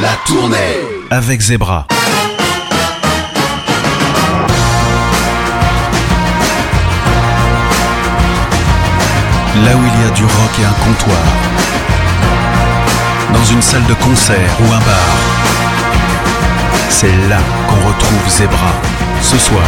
La tournée avec Zebra. Là où il y a du rock et un comptoir, dans une salle de concert ou un bar, c'est là qu'on retrouve Zebra, ce soir.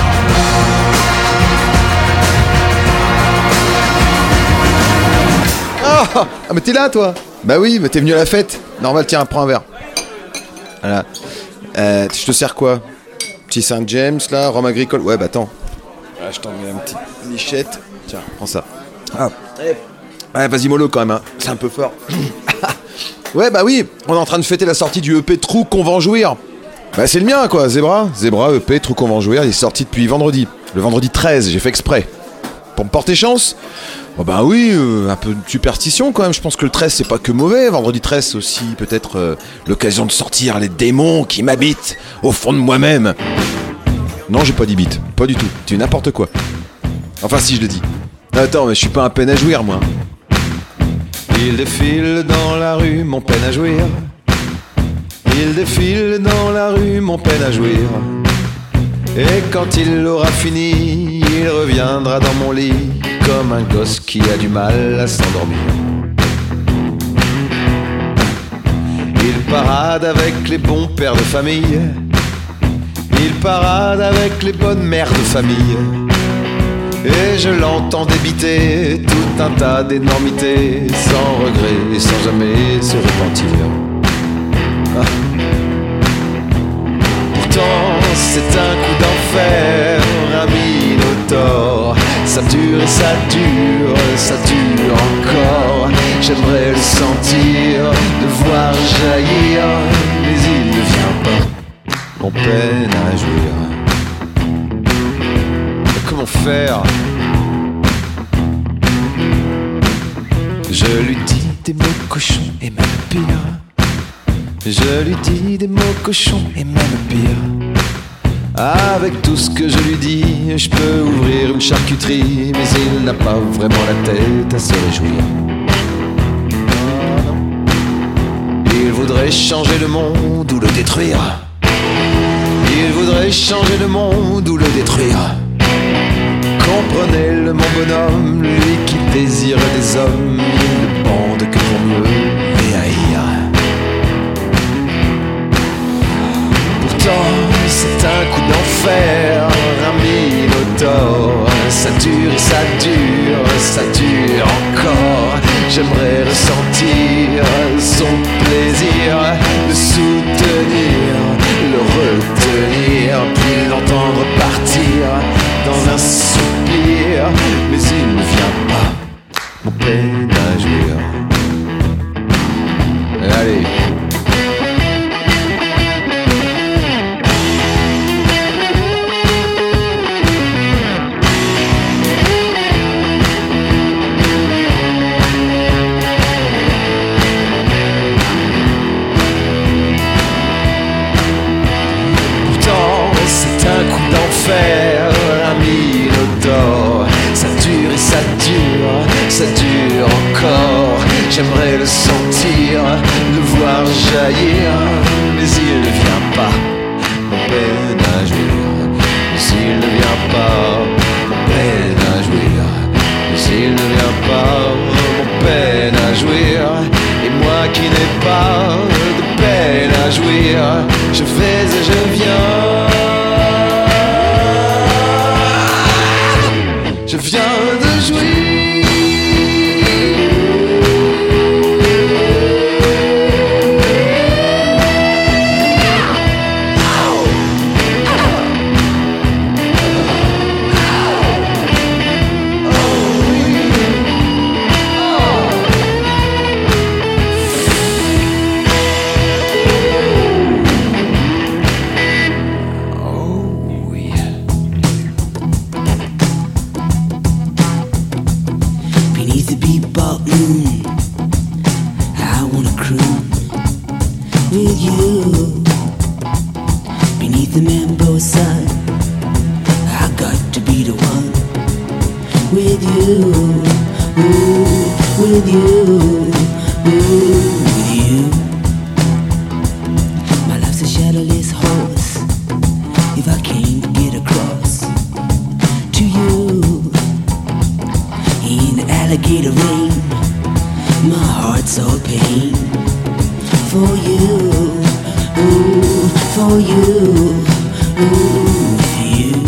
Ah mais t'es là toi? Bah oui, mais t'es venu à la fête. Normal, tiens, prends un verre. Voilà. Je te sers quoi? Petit Saint-James là, rhum agricole. Ouais bah attends. Voilà, je t'en mets un petit lichette. Tiens, prends ça. Ah. Ouais, vas-y mollo quand même, hein. C'est un peu fort. Ouais bah oui, on est en train de fêter la sortie du EP Trou qu'on va en jouir. Bah c'est le mien quoi, Zebra EP Trou qu'on va en jouir, il est sorti depuis vendredi. Le vendredi 13, j'ai fait exprès. Pour me porter chance. Oh bah oui, un peu de superstition quand même, je pense que le 13 c'est pas que mauvais, vendredi 13 c'est aussi peut-être l'occasion de sortir les démons qui m'habitent au fond de moi-même. Non j'ai pas dit bite, pas du tout, tu dis n'importe quoi. Enfin si je le dis. Attends mais je suis pas un peine à jouir moi. Il défile dans la rue, mon peine à jouir. Il défile dans la rue, mon peine à jouir. Et quand il aura fini, il reviendra dans mon lit comme un gosse qui a du mal à s'endormir. Il parade avec les bons pères de famille. Il parade avec les bonnes mères de famille. Et je l'entends débiter tout un tas d'énormités, sans regret et sans jamais se repentir. Pourtant c'est un coup d'enfer, un minotaure. Ça dure et ça dure encore. J'aimerais le sentir, le voir jaillir, mais il ne vient pas, mon peine à jouir. Comment faire? Je lui dis des mots cochons et même pire. Je lui dis des mots cochons et même pire. Avec tout ce que je lui dis, je peux ouvrir une charcuterie, mais il n'a pas vraiment la tête à se réjouir. Il voudrait changer le monde ou le détruire. Il voudrait changer le monde ou le détruire. Comprenez-le mon bonhomme, lui qui désire des hommes, il ne bande que pour mieux les haïr. Pourtant c'est un coup d'enfer, un minotaure. Ça dure et ça dure encore. J'aimerais ressentir son plaisir, le soutenir, le retenir, puis l'entendre partir dans un soupir, mais il ne vient pas, mon peine à jouir. Allez. Pourtant c'est un coup d'enfer, un minotaure. Ça dure et ça dure encore. J'aimerais le sentir, le voir jaillir, mais il ne vient pas, mon peine à jouir. Mais s'il ne vient pas, mon peine à jouir. Mais s'il ne vient pas, mon peine à jouir. Et moi qui n'ai pas de peine à jouir, je vais et je viens. Je viens de jouir. rain. For you, ooh, for you, ooh, for you.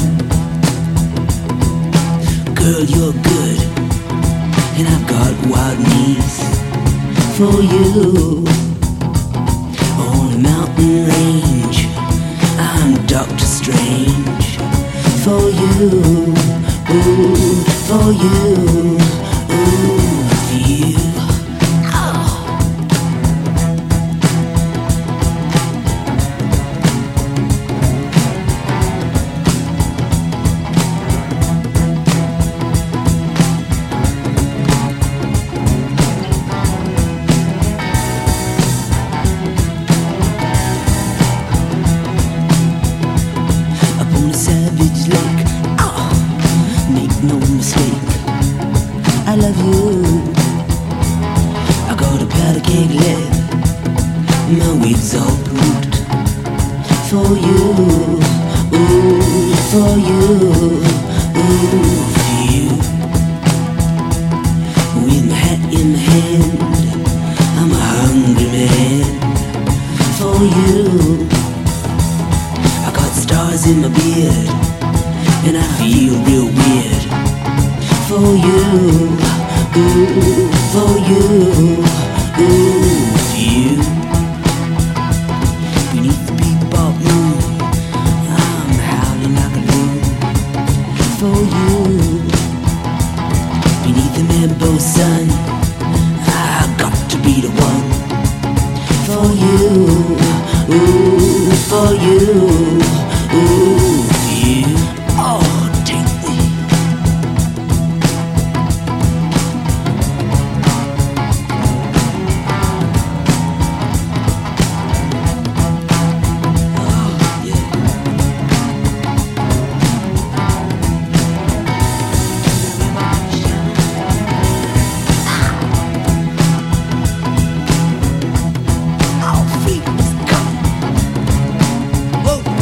Girl, you're good, and I've got wild knees. For you, on a mountain range, I'm Doctor Strange. For you, ooh, for you, ooh, for you. Savage Lake, make no mistake, I love you. I got a powder keg left, my wig's all pooped. For you, ooh, for you, ooh, for you. With my hat in my hand, I'm a hungry man. For you, I got stars in my beard, and I feel real weird. For you, ooh, for you, ooh, for you. Beneath the bebop moon, I'm howling like a loon. For you, beneath the Mambo sun, I got to be the one. For you, ooh, for you, ooh, for you. Oh, take me. Oh, yeah. Oh, freedom is coming. Whoa.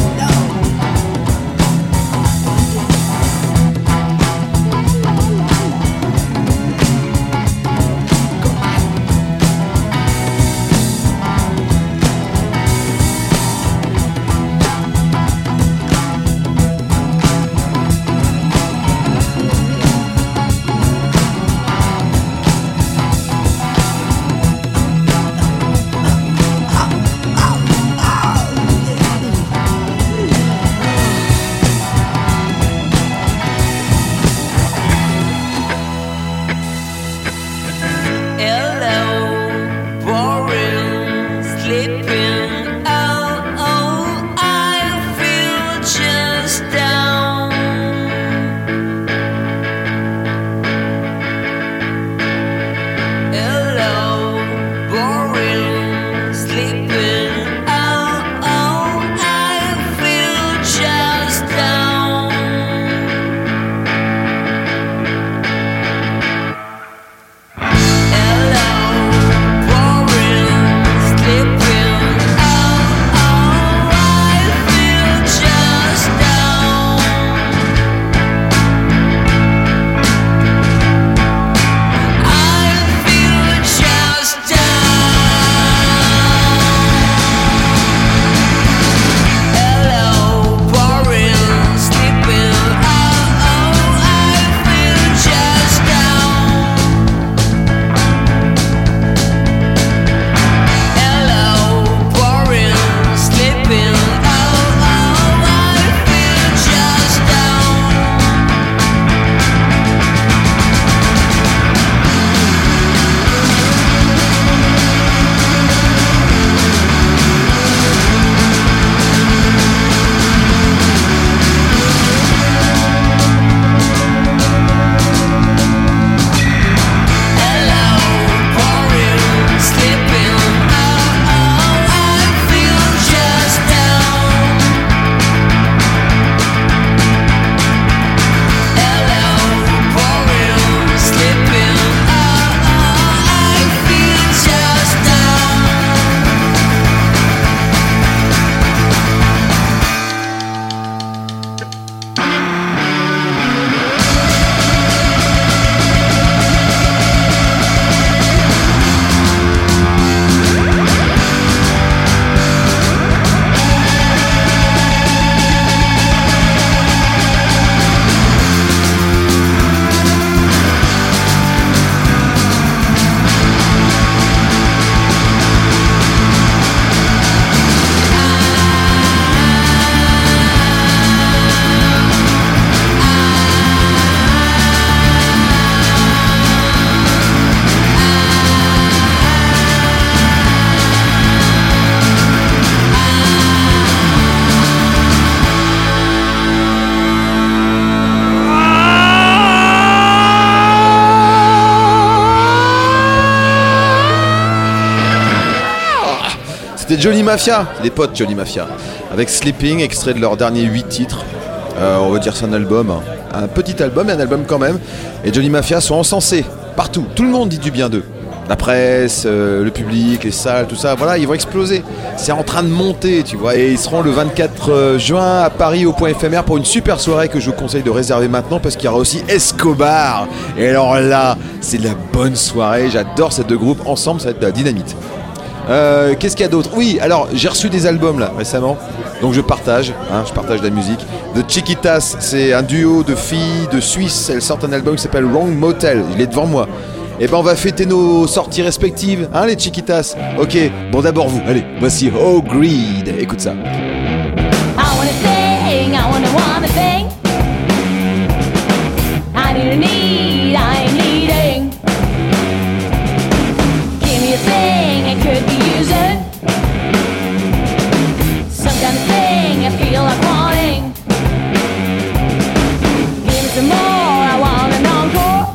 C'était Johnny Mafia, des potes Johnny Mafia, avec Sleeping, extrait de leur dernier 8 titres. On va dire c'est un album, hein. Un petit album, mais un album quand même. Et Johnny Mafia sont encensés partout. Tout le monde dit du bien d'eux. La presse, le public, les salles, tout ça, voilà, ils vont exploser. C'est en train de monter, tu vois. Et ils seront le 24 juin à Paris au Point Éphémère pour une super soirée que je vous conseille de réserver maintenant parce qu'il y aura aussi Escobar. Et alors là, c'est de la bonne soirée. J'adore ces deux groupes. Ensemble, ça va être de la dynamite. Qu'est-ce qu'il y a d'autre? Oui, alors j'ai reçu des albums là récemment, donc je partage de la musique. The Chiquitas, c'est un duo de filles de Suisse. Elles sortent un album qui s'appelle Wrong Motel. Il est devant moi. Et ben on va fêter nos sorties respectives, hein les Chiquitas. Ok, bon d'abord vous. Allez, voici Oh Greed. Écoute ça. I wanna sing, I wanna sing. I need a need, I ain't needing. Give me a thing, it could be using. Some kind of thing I feel like wanting. Give me some more, I want an encore.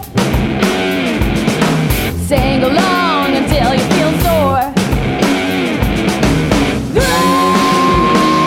Sing along until you feel sore. Ah!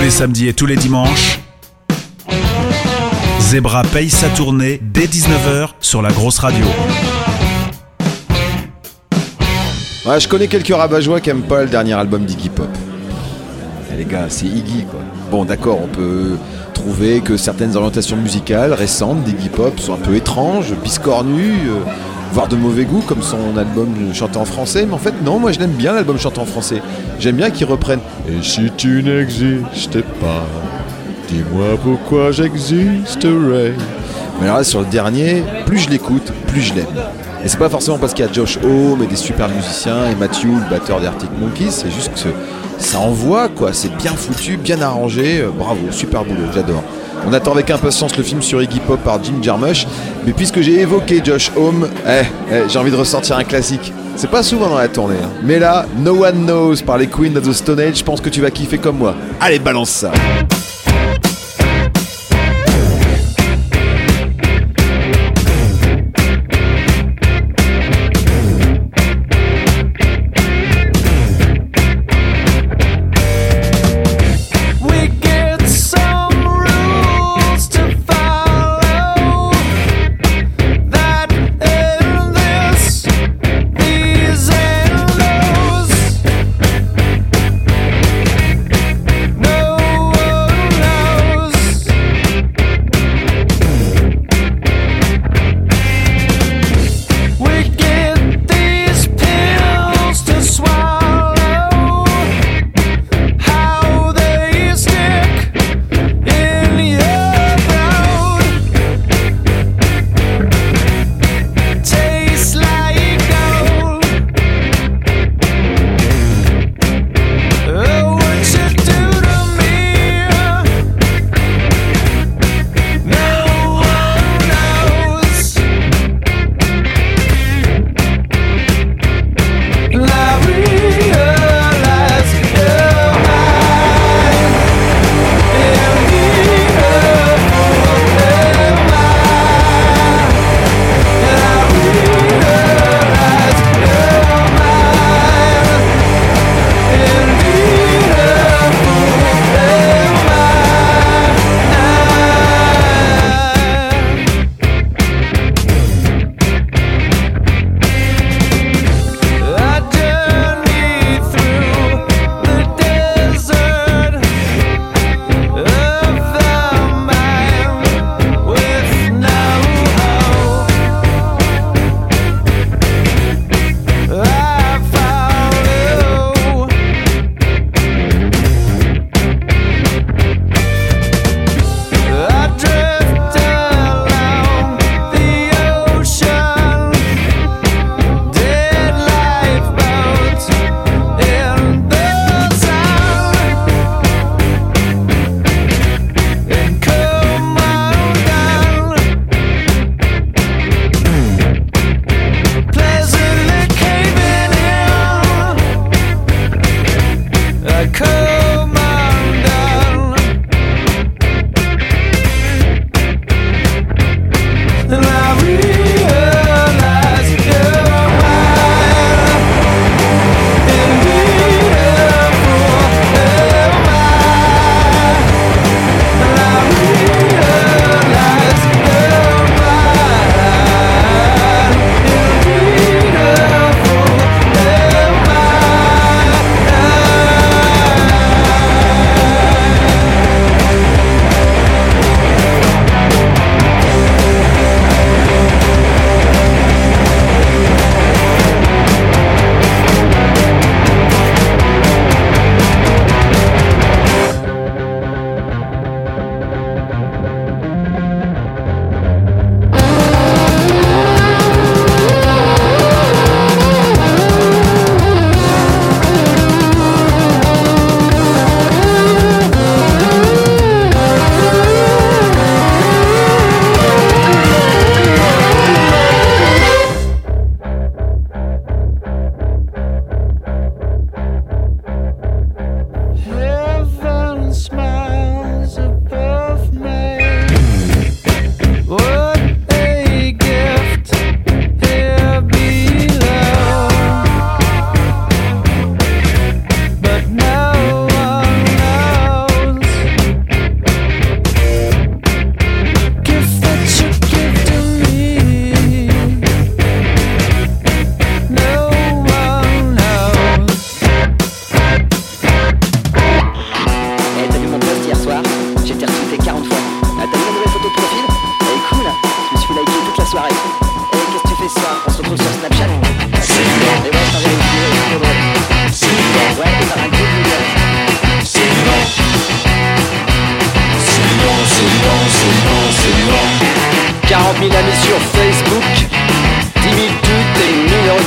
les samedis et tous les dimanches, Zebra paye sa tournée dès 19h sur la grosse radio. Ouais, je connais quelques rabat-joie qui aiment pas le dernier album d'Iggy Pop. Eh, les gars, c'est Iggy quoi. Bon d'accord, on peut trouver que certaines orientations musicales récentes d'Iggy Pop sont un peu étranges, biscornues, voire de mauvais goût comme son album chanté en français, mais en fait non, moi je l'aime bien l'album chanté en français. J'aime bien qu'il reprenne « Et si tu n'existais pas, dis-moi pourquoi j'existerais ». Mais alors là sur le dernier, plus je l'écoute, plus je l'aime. Et c'est pas forcément parce qu'il y a Josh Homme et des super musiciens et Matthew, le batteur des Arctic Monkeys, c'est juste que ça envoie quoi, c'est bien foutu, bien arrangé, bravo, super boulot, j'adore. On attend avec impatience le film sur Iggy Pop par Jim Jarmusch, mais puisque j'ai évoqué Josh Homme, j'ai envie de ressortir un classique. C'est pas souvent dans la tournée, hein. Mais là, No One Knows par les Queens of the Stone Age, je pense que tu vas kiffer comme moi. Allez, balance ça. No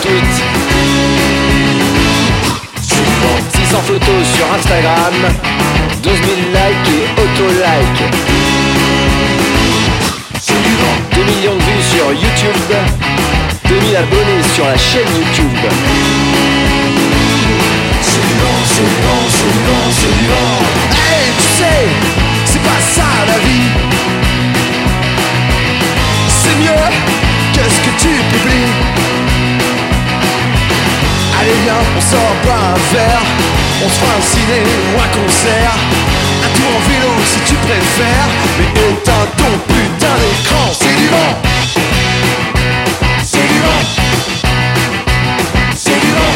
tweets, 600 photos sur Instagram, 12 000 likes et auto-likes, 2 millions de vues sur YouTube, 2000 abonnés sur la chaîne YouTube. C'est du vent. Hey, tu sais, c'est pas ça la vie. C'est mieux que ce que tu publies. Allez viens, on sort boire un verre, on se fera un ciné ou un concert, un tour en vélo si tu préfères, mais éteins ton putain d'écran. C'est du vent. C'est du vent. C'est du vent.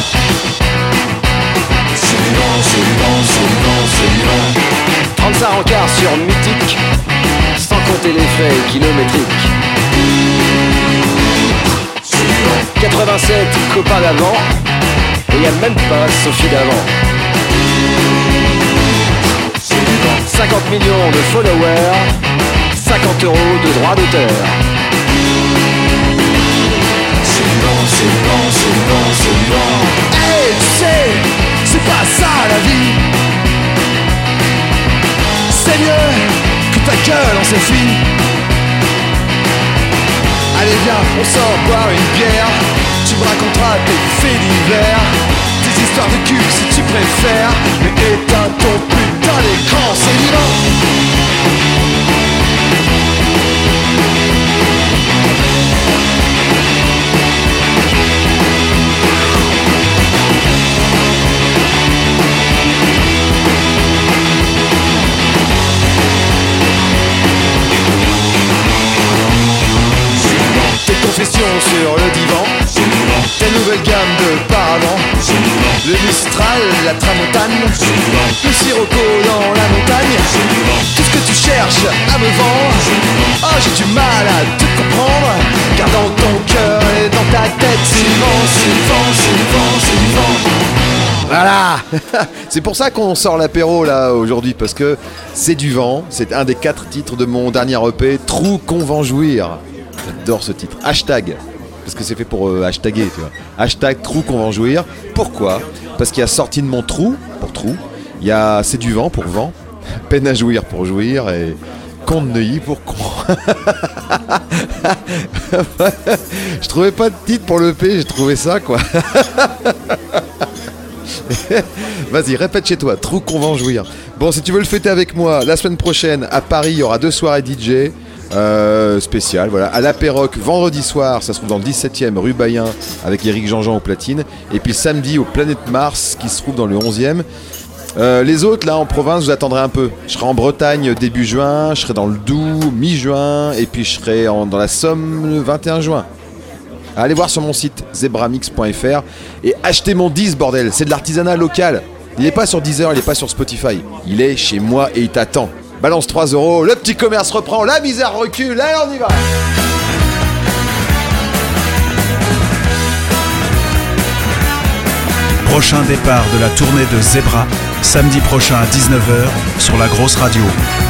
C'est du vent, c'est du vent, c'est du vent, c'est du vent. 35 encarts sur Mythique, sans compter les frais kilométriques. 87 copains d'avant, et y'a même pas Sophie d'avant. 50 millions de followers, 50 € de droits d'auteur. C'est du vent, c'est du vent, c'est du vent, c'est du vent. Hey, tu sais, c'est pas ça la vie. C'est mieux que ta gueule en selfie. Allez viens, on sort boire une bière, tu me raconteras tes faits divers, tes histoires de cul si tu préfères, mais éteins ton putain d'écran, c'est du vent. Confession sur le divan, tes nouvelles gammes de paravent, le Mistral, la tramontane, le sirocco dans la montagne, tout ce que tu cherches à me vendre. Oh, j'ai du mal à te comprendre, car dans ton cœur et dans ta tête, c'est du vent, c'est du vent, c'est du vent, c'est du vent. Voilà. C'est pour ça qu'on sort l'apéro là aujourd'hui, parce que c'est du vent. C'est un des 4 titres de mon dernier EP, Trou qu'on va en jouir. J'adore ce titre. Hashtag, parce que c'est fait pour hashtaguer, tu vois. Hashtag Trou qu'on va en jouir. Pourquoi ? Parce qu'il y a sorti de mon trou, pour trou. Il y a C'est du vent pour vent. Peine à jouir pour jouir. Et Con de Neuilly pour con. Je trouvais pas de titre pour l'EP, j'ai trouvé ça quoi. Vas-y, répète chez toi, Trou qu'on va en jouir. Bon, si tu veux le fêter avec moi, la semaine prochaine à Paris, il y aura 2 soirées DJ spéciales, voilà, à l'Apéroc vendredi soir, ça se trouve dans le 17e rue Bayen avec Eric Jean-Jean au platine, et puis le samedi au Planète Mars qui se trouve dans le 11e. Les autres là en province, je vous attendrai un peu. Je serai en Bretagne début juin, je serai dans le Doubs mi-juin, et puis je serai dans la Somme le 21 juin. Allez voir sur mon site zebramix.fr et achetez mon 10 bordel, c'est de l'artisanat local. Il n'est pas sur Deezer, il n'est pas sur Spotify. Il est chez moi et il t'attend. Balance 3 €, le petit commerce reprend, la misère recule, allez on y va. Prochain départ de la tournée de Zebra, samedi prochain à 19h sur la grosse radio.